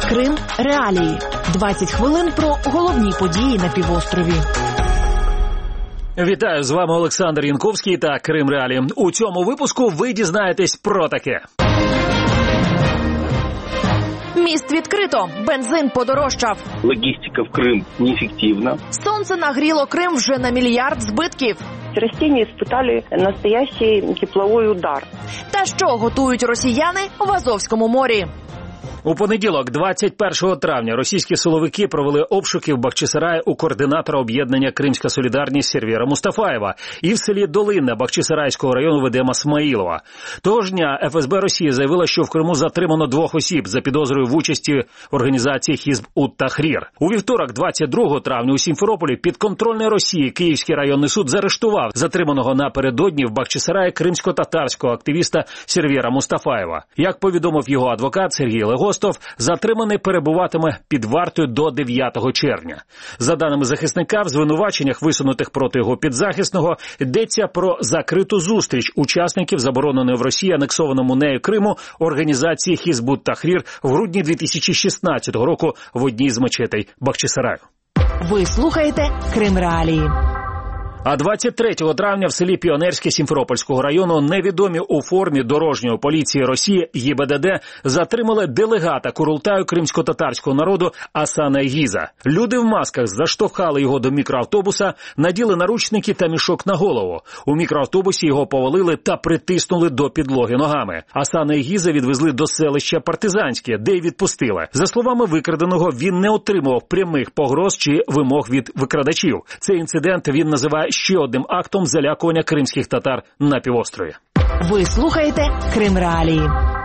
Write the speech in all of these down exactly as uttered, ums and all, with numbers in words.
Крим реалії. двадцять хвилин про головні події на півострові. Вітаю, з вами Олександр Янковський та Крим реалії. У цьому випуску ви дізнаєтесь про таке. Міст відкрито. Бензин подорожчав. Логістика в Крим неефективна. Сонце нагріло Крим вже на мільярд збитків. Росіяни испытали настоящий тепловий удар. Та що готують росіяни в Азовському морі? У понеділок, двадцять першого травня, російські силовики провели обшуки в Бахчисараї у координатора об'єднання «Кримська солідарність» Сервєра Мустафаєва і в селі Долинне Бахчисарайського району Вадима Смаїлова. Того ж дня еф ес бе Росії заявила, що в Криму затримано двох осіб за підозрою в участі в організації Хізб-ут-Тахрір. У вівторок, двадцять другого травня, у Сімферополі підконтрольний Росії Київський районний суд заарештував затриманого напередодні в Бахчисараї кримсько-татарського активіста Сервєра Мустафаєва. Як повідомив його адвокат Сергій Легостов, Затриманий перебуватиме під вартою до дев'ятого червня. За даними захисника, в звинуваченнях, висунутих проти його підзахисного, йдеться про закриту зустріч учасників забороненої в Росії анексованому нею Криму організації Хізб-ут-Тахрір в грудні дві тисячі шістнадцятого року в одній з мечетей Бахчисараю. Ви слухаєте Крим реалії. А двадцять третього травня в селі Піонерське Сімферопольського району невідомі у формі дорожньої поліції Росії є бе де де затримали делегата Курултаю кримсько-татарського народу Асана Егіза. Люди в масках заштовхали його до мікроавтобуса, наділи наручники та мішок на голову. У мікроавтобусі його повалили та притиснули до підлоги ногами. Асана Егіза відвезли до селища Партизанське, де й відпустили. За словами викраденого, він не отримував прямих погроз чи вимог від викрадачів. Цей інцидент він називає ще одним актом залякування кримських татар на півострові. Ви слухаєте Крим реалії.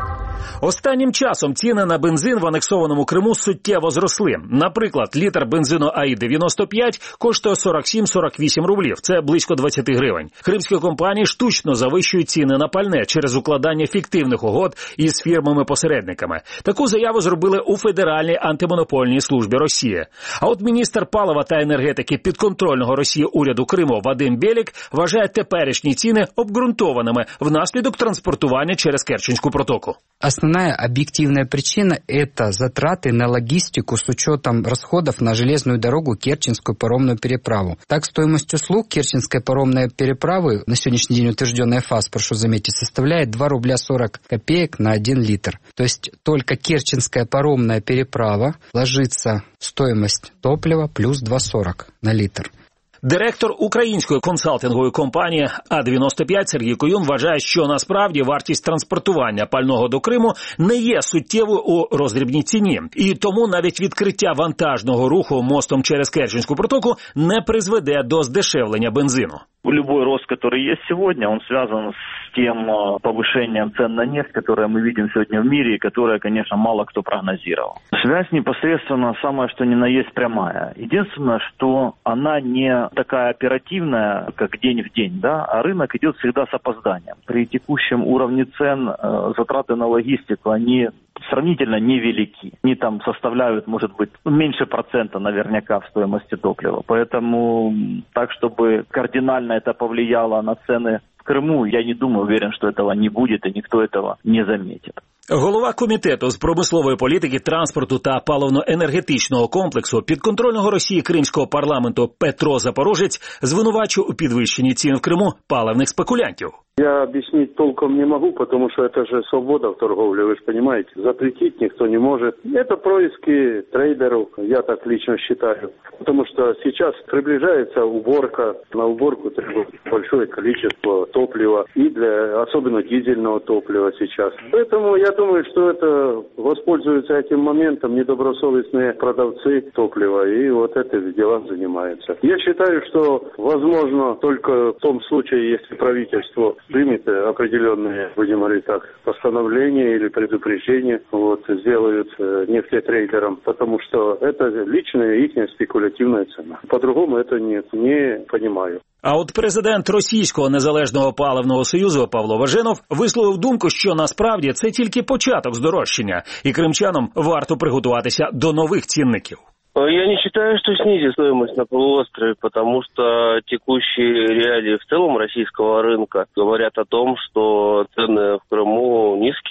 Останнім часом ціни на бензин в анексованому Криму суттєво зросли. Наприклад, літр бензину а і дев'яносто п'ять коштує сорок сім - сорок вісім рублів. Це близько двадцять гривень. Кримські компанії штучно завищують ціни на пальне через укладання фіктивних угод із фірмами-посередниками. Таку заяву зробили у Федеральній антимонопольній службі Росії. А от міністр палива та енергетики підконтрольного Росії уряду Криму Вадим Белік вважає теперішні ціни обґрунтованими внаслідок транспортування через Керченську протоку. Основная объективная причина – это затраты на логистику с учетом расходов на железную дорогу Керченскую паромную переправу. Так, стоимость услуг Керченской паромной переправы, на сегодняшний день утвержденная ФАС, прошу заметить, составляет два рубля сорок копеек на один литр. То есть только Керченская паромная переправа ложится в стоимость топлива плюс два сорок на литр. Директор української консалтингової компанії а дев'яносто п'ять Сергій Куюн вважає, що насправді вартість транспортування пального до Криму не є суттєвою у роздрібній ціні. І тому навіть відкриття вантажного руху мостом через Керченську протоку не призведе до здешевлення бензину. Любой рост, который есть сегодня, он связан с тем повышением цен на нефть, которое мы видим сегодня в мире, и которое, конечно, мало кто прогнозировал. Связь непосредственно самое, что ни на есть, прямая. Единственное, что она не такая оперативная, как день в день, да, а рынок идет всегда с опозданием. При текущем уровне цен затраты на логистику, они сравнительно невелики. Они там составляют, может быть, меньше процента наверняка в стоимости топлива. Поэтому так, чтобы кардинально это повлияло на цены в Криму, я не думаю, уверен, что этого не будет, и никто этого не заметит. Голова комітету з промислової політики, транспорту та паливно-енергетичного комплексу підконтрольного Росії Кримського парламенту Петро Запорожець звинувачує у підвищенні цін в Криму паливних спекулянтів. Я объяснить толком не могу, потому что это же свобода в торговле, вы же понимаете. Запретить никто не может. Это происки трейдеров, я так лично считаю. Потому что сейчас приближается уборка. На уборку требуется большое количество топлива, и для, особенно дизельного топлива сейчас. Поэтому я думаю, что это воспользуются этим моментом недобросовестные продавцы топлива, и вот этим делом занимаются. Я считаю, что возможно только в том случае, если правительство примет определенные, будем говорить так, постановления или предупреждения, вот, сделают э, нефтетрейдерам, потому что это личная их спекулятивная цена. По-другому это нет, не понимаю. А от президент Російського незалежного паливного союзу Павло Важенов висловив думку, що насправді це тільки початок здорожчання, і кримчанам варто приготуватися до нових цінників. Я не считаю, что снизит стоимость на полуострове, потому что текущие реалии в целом российского рынка говорят о том, что цены в Крыму низкие.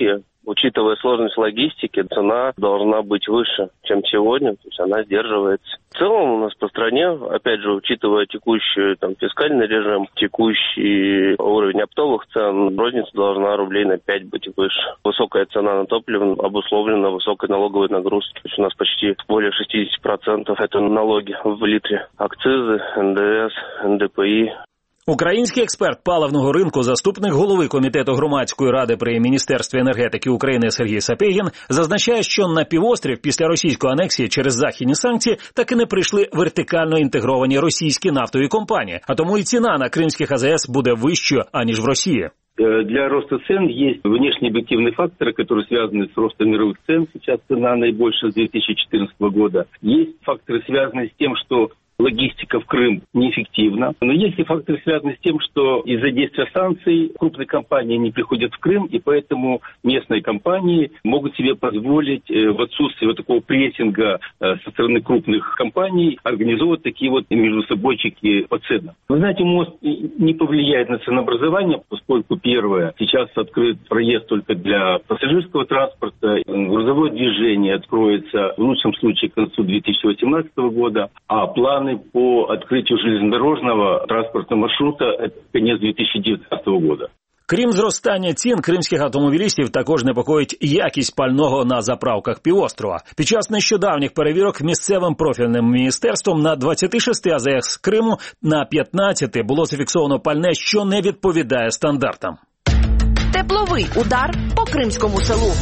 Учитывая сложность логистики, цена должна быть выше, чем сегодня, то есть она сдерживается. В целом у нас по стране, опять же, учитывая текущий там, фискальный режим, текущий уровень оптовых цен, розница должна рублей на пять быть выше. Высокая цена на топливо обусловлена высокой налоговой нагрузкой. То есть у нас почти более шестьдесят процентов это налоги в литре. Акцизы, эн дэ эс, эн дэ пэ і. Український експерт паливного ринку, заступник голови Комітету громадської ради при Міністерстві енергетики України Сергій Сапєгін зазначає, що на півострів після російської анексії через західні санкції таки не прийшли вертикально інтегровані російські нафтові компанії, а тому і ціна на кримських а зе ес буде вищою, аніж в Росії. Для роста цен есть внешние объективные факторы, которые связаны с ростом мировых цен. Сейчас цена наибольшая с две тысячи четырнадцатого года. Есть факторы, связанные с тем, что логистика в Крым неэффективна. Но есть и факторы, связанные с тем, что из-за действия санкций крупные компании не приходят в Крым, и поэтому местные компании могут себе позволить в отсутствие вот такого прессинга со стороны крупных компаний организовывать такие вот междусобойчики по ценам. Вы знаете, мост не повлияет на ценообразование, поскольку, первое, сейчас открыт проезд только для пассажирского транспорта, грузовое движение откроется в лучшем случае к концу две тысячи восемнадцатого года, а планы по открытию железнодорожного транспортного маршрута – это конец две тысячи девятнадцатого года. Крім зростання цін, кримських автомобілістів також непокоїть якість пального на заправках півострова. Під час нещодавніх перевірок місцевим профільним міністерством на двадцяти шести а зе ес Криму на п'ятнадцяти було зафіксовано пальне, що не відповідає стандартам. Тепловий удар по кримському селу.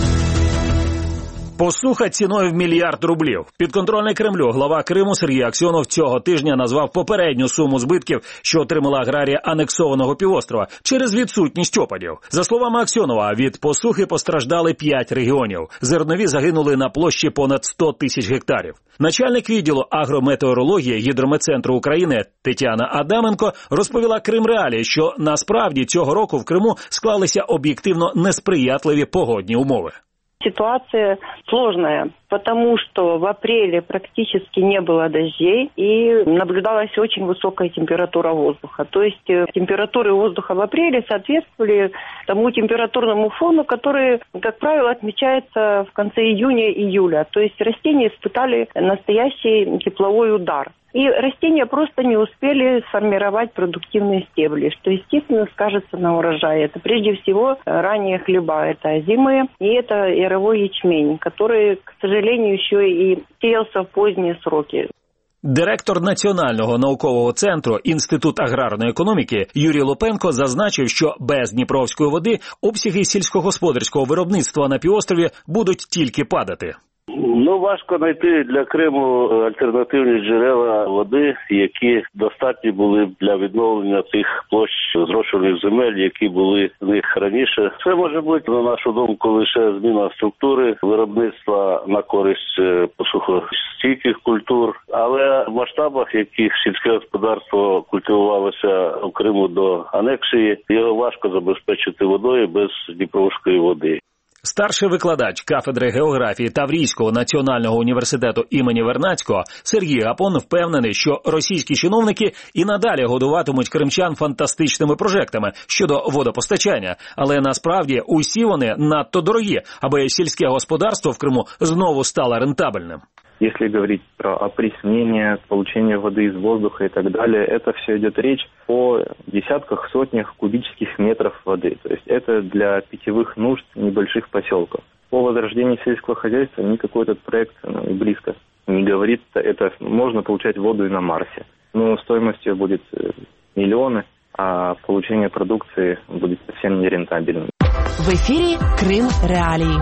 Посуха ціною в мільярд рублів. Підконтрольний Кремлю глава Криму Сергій Аксьонов цього тижня назвав попередню суму збитків, що отримала аграрія анексованого півострова через відсутність опадів. За словами Аксьонова, від посухи постраждали п'ять регіонів. Зернові загинули на площі понад сто тисяч гектарів. Начальник відділу агрометеорології Гідрометцентру України Тетяна Адаменко розповіла Кримреалії, що насправді цього року в Криму склалися об'єктивно несприятливі погодні умови. Ситуация сложная, потому что в апреле практически не было дождей и наблюдалась очень высокая температура воздуха. То есть температуры воздуха в апреле соответствовали тому температурному фону, который, как правило, отмечается в конце июня-июля. То есть растения испытали настоящий тепловой удар. И растения просто не успели сформировать продуктивные стебли, что, естественно, скажется на урожае. Это прежде всего ранние хлеба, это озимые, и это яровой ячмень, который, к сожалению, еще и сеялся в поздние сроки. Директор Національного наукового центру Інститут аграрної економіки Юрій Лопенко зазначив, що без Дніпровської води обсяги сільськогосподарського виробництва на півострові будуть тільки падати. Ну, важко знайти для Криму альтернативні джерела води, які достатні були б для відновлення тих площ зрошених земель, які були в них раніше. Це може бути, на нашу думку, лише зміна структури виробництва на користь посухостійких культур. Але в масштабах, яких сільське господарство культивувалося в Криму до анексії, його важко забезпечити водою без Дніпровської води. Старший викладач кафедри географії Таврійського національного університету імені Вернадського Сергій Гапон впевнений, що російські чиновники і надалі годуватимуть кримчан фантастичними прожектами щодо водопостачання. Але насправді усі вони надто дорогі, аби сільське господарство в Криму знову стало рентабельним. Если говорить про опреснение, получение воды из воздуха и так далее, это все идет речь о десятках, сотнях кубических метров воды. То есть это для питьевых нужд небольших поселков. По возрождению сельского хозяйства никакой этот проект ну, близко не говорит. Это можно получать воду и на Марсе. Но стоимость ее будет миллионы, а получение продукции будет совсем нерентабельным. В ефірі Крим Реалії.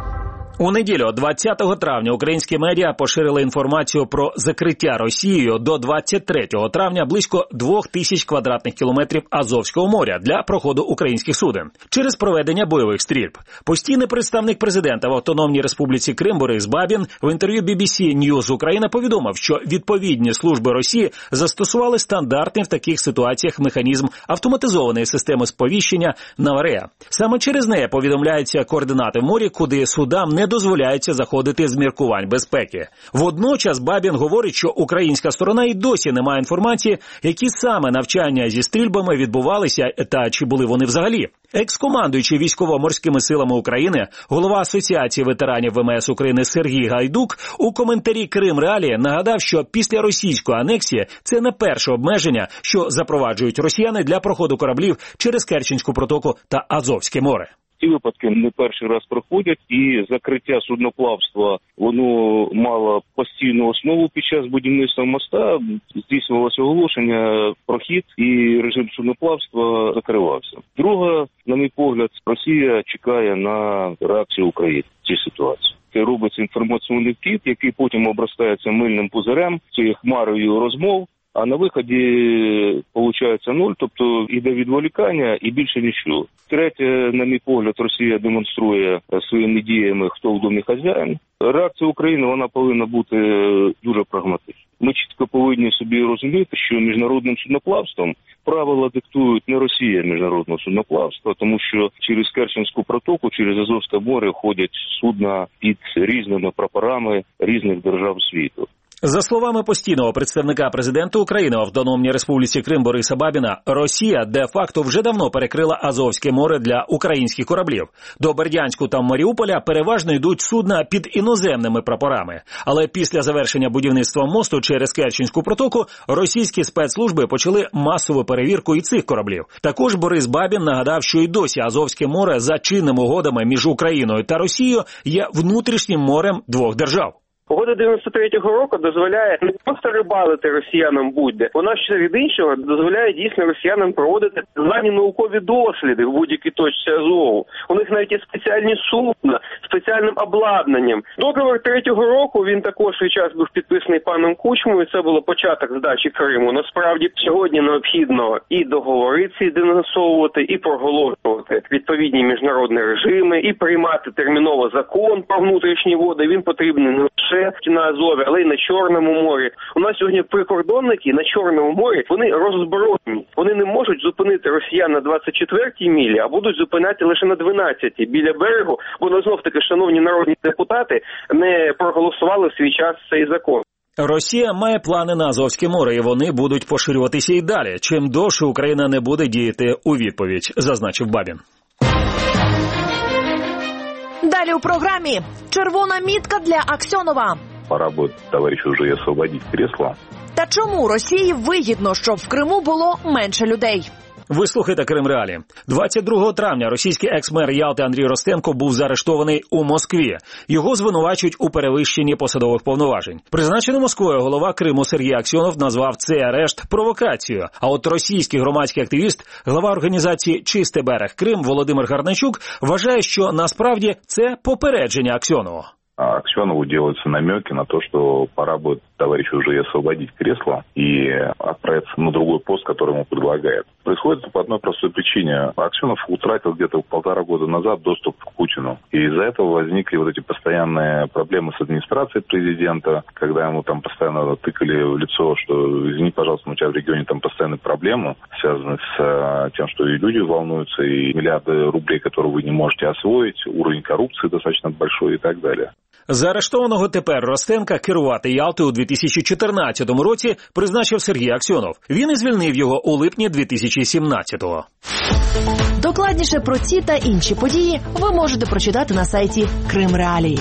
У неділю, двадцятого травня, українські медіа поширили інформацію про закриття Росією до двадцять третього травня близько двох тисяч квадратних кілометрів Азовського моря для проходу українських суден через проведення бойових стрільб. Постійний представник президента в Автономній Республіці Крим Борис Бабін в інтерв'ю бі бі сі News Україна повідомив, що відповідні служби Росії застосували стандартний в таких ситуаціях механізм автоматизованої системи сповіщення «Наварея». Саме через неї повідомляються координати в морі, куди судам не дозволяється заходити з міркувань безпеки. Водночас Бабін говорить, що українська сторона і досі не має інформації, які саме навчання зі стрільбами відбувалися та чи були вони взагалі. Екс-командуючий військово-морськими силами України, голова Асоціації ветеранів ВМС України Сергій Гайдук у коментарі «Крим Реалії» нагадав, що після російської анексії це не перше обмеження, що запроваджують росіяни для проходу кораблів через Керченську протоку та Азовське море. Ці випадки не перший раз проходять, і закриття судноплавства, воно мало постійну основу під час будівництва моста, здійснювалося оголошення, прохід, і режим судноплавства закривався. Друга, на мій погляд, Росія чекає на реакцію України в цій ситуації. Це робиться інформаційний вкид, який потім обростається мильним пузирем, цією хмарою розмов. А на виході виходить нуль, тобто йде відволікання і більше нічого. Третє, на мій погляд, Росія демонструє своїми діями, хто в домі хазяїн. Реакція України, вона повинна бути дуже прагматична. Ми чітко повинні собі розуміти, що міжнародним судноплавством правила диктують не Росія міжнародного судноплавства, тому що через Керченську протоку, через Азовське море ходять судна під різними прапорами різних держав світу. За словами постійного представника президента України в Автономній Республіці Крим Бориса Бабіна, Росія де-факто вже давно перекрила Азовське море для українських кораблів. До Бердянську та Маріуполя переважно йдуть судна під іноземними прапорами. Але після завершення будівництва мосту через Керченську протоку російські спецслужби почали масову перевірку і цих кораблів. Також Борис Бабін нагадав, що й досі Азовське море за чинними угодами між Україною та Росією є внутрішнім морем двох держав. Угода дев'яносто третього року дозволяє не просто рибалити росіянам будь-де, вона ще від іншого дозволяє дійсно росіянам проводити звані наукові досліди в будь-якій точці Азову. У них навіть є спеціальні судна, спеціальним обладнанням. Договор третього року, він також свій час був підписаний паном Кучмою, це було початок здачі Криму. Насправді сьогодні необхідно і договори ці денонсовувати, і проголошувати відповідні міжнародні режими, і приймати терміново закон про внутрішні води. Він потрібний не лише на Азові, але й на Чорному морі. У нас сьогодні прикордонники на Чорному морі, вони роззброєні. Вони не можуть зупинити росіян на двадцять четвертій мілі, а будуть зупиняти лише на дванадцятій біля берегу, бо знов-таки, шановні народні депутати, не проголосували в свій час цей закон. Росія має плани на Азовське море, і вони будуть поширюватися і далі. Чим довше Україна не буде діяти у відповідь, зазначив Бабін. Далі у програмі червона мітка для Аксьонова. Пора буде, товарищу, вже освободити кресло. Та чому Росії вигідно, щоб в Криму було менше людей? Ви слухаєте Крим Реалії. двадцять другого травня російський екс-мер Ялти Андрій Ростенко був заарештований у Москві. Його звинувачують у перевищенні посадових повноважень. Призначений Москвою голова Криму Сергій Аксьонов назвав цей арешт провокацією. А от російський громадський активіст, глава організації «Чистий берег Крим» Володимир Гарначук вважає, що насправді це попередження Аксьонову. Аксьонову делаются намеки на то, что пора будет товарищу уже освободить кресло и отправиться на другой пост, который ему предлагают. Происходит это по одной простой причине. Аксьонов утратил где-то полтора года назад доступ к Путину. И из-за этого возникли вот эти постоянные проблемы с администрацией президента, когда ему там постоянно тыкали в лицо, что извини, пожалуйста, у тебя в регионе там постоянные проблемы, связанные с тем, что и люди волнуются, и миллиарды рублей, которые вы не можете освоить, уровень коррупции достаточно большой и так далее. Заарештованого тепер Ростенка керувати Ялтою у дві тисячі чотирнадцятому році призначив Сергій Аксьонов. Він і звільнив його у липні дві тисячі сімнадцятого. Докладніше про ці та інші події ви можете прочитати на сайті Крим Реалії.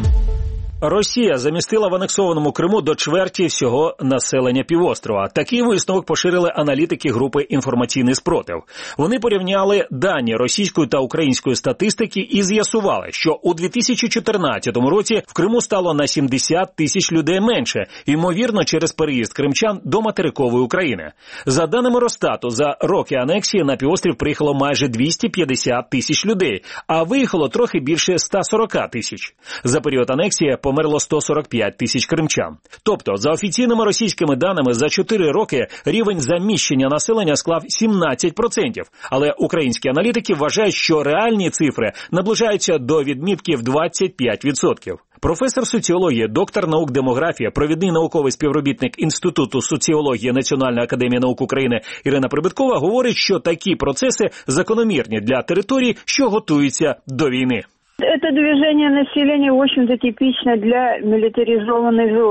Росія замістила в анексованому Криму до чверті всього населення півострова. Такий висновок поширили аналітики групи «Інформаційний спротив». Вони порівняли дані російської та української статистики і з'ясували, що у дві тисячі чотирнадцятому році в Криму стало на сімдесят тисяч людей менше, ймовірно, через переїзд кримчан до материкової України. За даними Росстату, за роки анексії на півострів приїхало майже двісті п'ятдесят тисяч людей, а виїхало трохи більше ста сорока тисяч. За період анексії померло сто сорок п'ять тисяч кримчан. Тобто, за офіційними російськими даними, за чотири роки рівень заміщення населення склав сімнадцять відсотків. Але українські аналітики вважають, що реальні цифри наближаються до відмітки в двадцять п'ять відсотків. Професор соціології, доктор наук демографії, провідний науковий співробітник Інституту соціології Національної академії наук України Ірина Прибиткова говорить, що такі процеси закономірні для територій, що готуються до війни. Это движение населения, в общем-то, типично для милитаризованной зоны.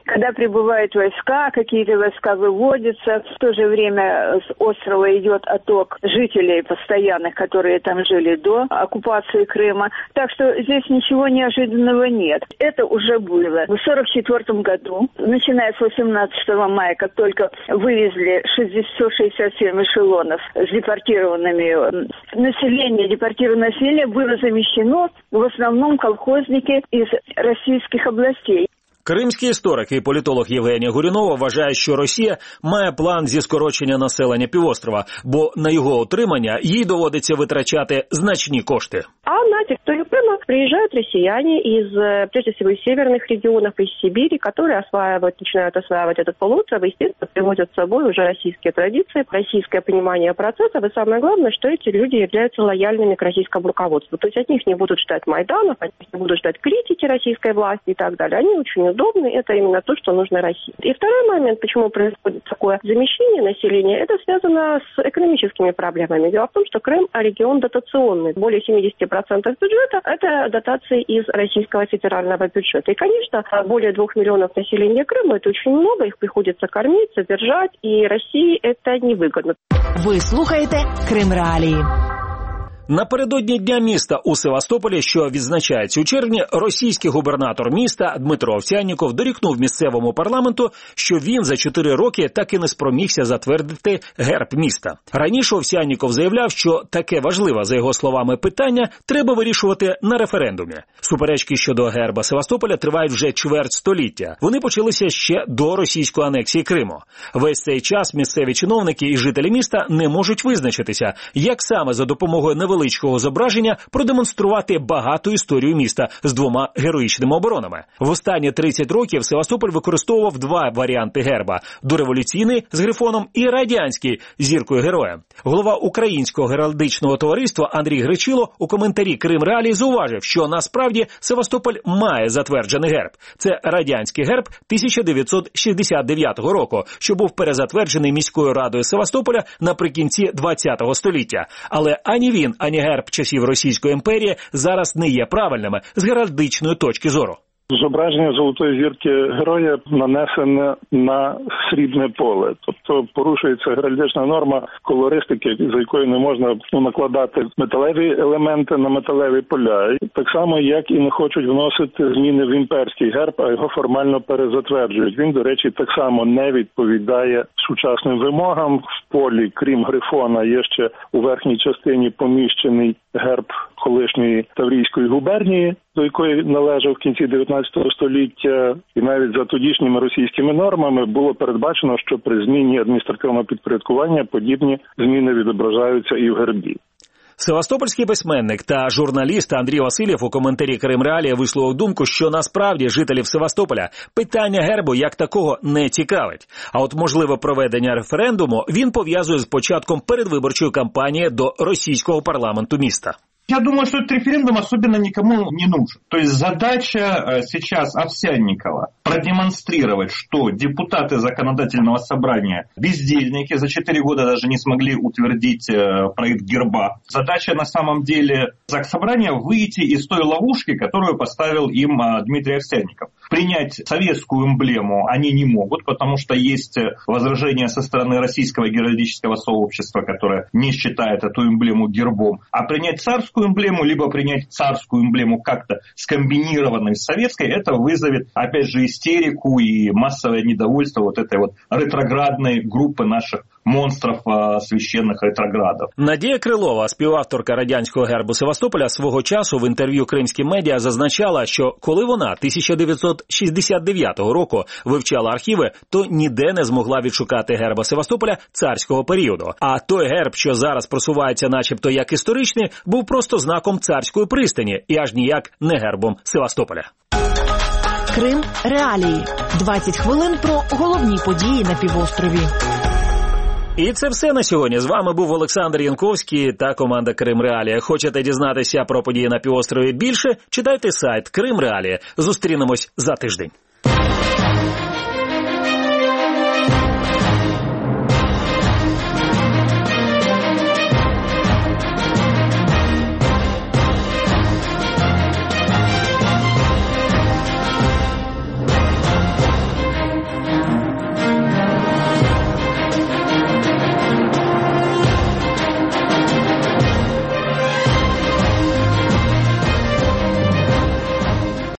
когда прибывают войска, какие-то войска выводятся. В то же время с острова идет отток жителей постоянных, которые там жили до оккупации Крыма. Так что здесь ничего неожиданного нет. Это уже было в сорок четвёртом году, начиная с восемнадцатого мая, как только вывезли сто шестьдесят семь эшелонов с депортированными. Население, депортированное население было замещено в основном колхозники из российских областей. Кримський історик і політолог Євгенія Горюнова вважає, що Росія має план зі скорочення населення півострова, бо на його утримання їй доводиться витрачати значні кошти. А на территорию Крыма приезжают россияне из, прежде всего, из северных регионов, из Сибири, которые осваивают, начинают осваивать этот полуостров и, естественно, приводят с собой уже российские традиции, российское понимание процессов. И самое главное, что эти люди являются лояльными к российскому руководству. То есть от них не будут ждать Майданов, от них не будут ждать критики российской власти и так далее. Они очень удобны, это именно то, что нужно России. И второй момент, почему происходит такое замещение населения, это связано с экономическими проблемами. Дело в том, что Крым регион дотационный. Более семьдесят процентов бюджета – это дотации из российского федерального бюджета. И, конечно, более двух миллионов населения Крыма – это очень много, их приходится кормить, содержать, и России это невыгодно. Ви слухаєте Крим Реалії. Напередодні Дня міста у Севастополі, що відзначається у червні, російський губернатор міста Дмитро Овсянніков дорікнув місцевому парламенту, що він за чотири роки так і не спромігся затвердити герб міста. Раніше Овсянніков заявляв, що таке важливе, за його словами, питання треба вирішувати на референдумі. Суперечки щодо герба Севастополя тривають вже чверть століття. Вони почалися ще до російської анексії Криму. Весь цей час місцеві чиновники і жителі міста не можуть визначитися, як саме за допомогою невеликого величкого зображення продемонструвати багату історію міста з двома героїчними оборонами. В останні тридцять років Севастополь використовував два варіанти герба – дореволюційний з грифоном і радянський з зіркою героя. Голова Українського геральдичного товариства Андрій Гречило у коментарі Крим Реалії зауважив, що насправді Севастополь має затверджений герб. Це радянський герб тисяча дев'ятсот шістдесят дев'ятого року, що був перезатверджений міською радою Севастополя наприкінці двадцятого століття. Але ані він, ані герб часів Російської імперії зараз не є правильними з геральдичної точки зору. Зображення золотої зірки героя нанесене на срібне поле. Тобто порушується геральдична норма колористики, за якою не можна ну, накладати металеві елементи на металеві поля. Так само, як і не хочуть вносити зміни в імперський герб, а його формально перезатверджують. Він, до речі, так само не відповідає сучасним вимогам. В полі, крім грифона, є ще у верхній частині поміщений герб колишньої Таврійської губернії, до якої належав в кінці дев'ятнадцятого століття, і навіть за тодішніми російськими нормами було передбачено, що при зміні адміністративного підпорядкування подібні зміни відображаються і в гербі. Севастопольський письменник та журналіст Андрій Васильєв у коментарі Крим Реалії висловив думку, що насправді жителів Севастополя питання гербу як такого не цікавить. А от можливе проведення референдуму він пов'язує з початком передвиборчої кампанії до російського парламенту міста. Я думаю, что этот референдум особенно никому не нужен. То есть задача сейчас Овсянникова продемонстрировать, что депутаты законодательного собрания бездельники, за четыре года даже не смогли утвердить проект герба. Задача на самом деле Заксобрания выйти из той ловушки, которую поставил им Дмитрий Овсянников. Принять советскую эмблему они не могут, потому что есть возражения со стороны российского геральдического сообщества, которое не считает эту эмблему гербом. А принять царскую эмблему, либо принять царскую эмблему как-то скомбинированной с советской, это вызовет, опять же, истерику и массовое недовольство вот этой вот ретроградной группы наших монстрів священних ретроградів. Надія Крилова, співавторка радянського гербу Севастополя, свого часу в інтерв'ю кримським медіа зазначала, що коли вона тисяча дев'ятсот шістдесят дев'ятого року вивчала архіви, то ніде не змогла відшукати герба Севастополя царського періоду. А той герб, що зараз просувається начебто як історичний, був просто знаком царської пристані і аж ніяк не гербом Севастополя. Крим Реалії. двадцять хвилин про головні події на півострові. І це все на сьогодні. З вами був Олександр Янковський та команда Крим Реалії. Хочете дізнатися про події на півострові більше? Читайте сайт Крим Реалії. Зустрінемось за тиждень.